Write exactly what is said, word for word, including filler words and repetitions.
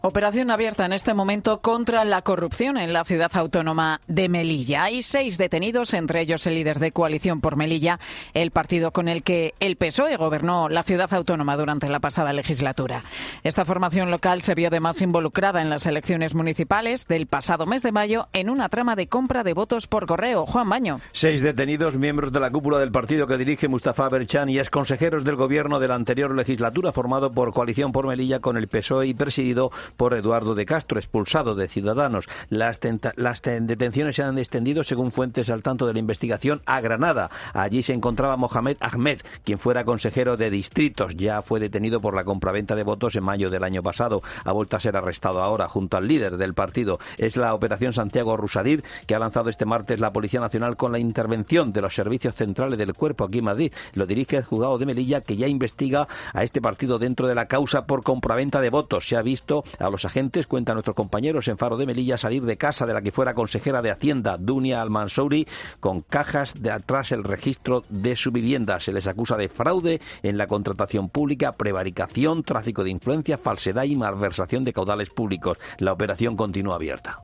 Operación abierta en este momento contra la corrupción en la ciudad autónoma de Melilla. Hay seis detenidos, entre ellos el líder de Coalición por Melilla, el partido con el que el P S O E gobernó la ciudad autónoma durante la pasada legislatura. Esta formación local se vio además involucrada en las elecciones municipales del pasado mes de mayo en una trama de compra de votos por correo. Juan Baño. Seis detenidos, miembros de la cúpula del partido que dirige Mustafa Berchan y exconsejeros del gobierno de la anterior legislatura, formado por Coalición por Melilla con el P S O E y presidido por Eduardo de Castro, expulsado de Ciudadanos. Las, tenta- las ten- detenciones se han extendido, según fuentes al tanto de la investigación, a Granada. Allí se encontraba Mohamed Ahmed, quien fuera consejero de distritos. Ya fue detenido por la compraventa de votos en mayo del año pasado. Ha vuelto a ser arrestado ahora, junto al líder del partido. Es la Operación Santiago Rusadir, que ha lanzado este martes la Policía Nacional con la intervención de los servicios centrales del cuerpo aquí en Madrid. Lo dirige el juzgado de Melilla, que ya investiga a este partido dentro de la causa por compraventa de votos. Se ha visto a los agentes, cuentan nuestros compañeros en Faro de Melilla, salir de casa de la que fuera consejera de Hacienda, Dunia Al-Mansouri, con cajas de atrás el registro de su vivienda. Se les acusa de fraude en la contratación pública, prevaricación, tráfico de influencia, falsedad y malversación de caudales públicos. La operación continúa abierta.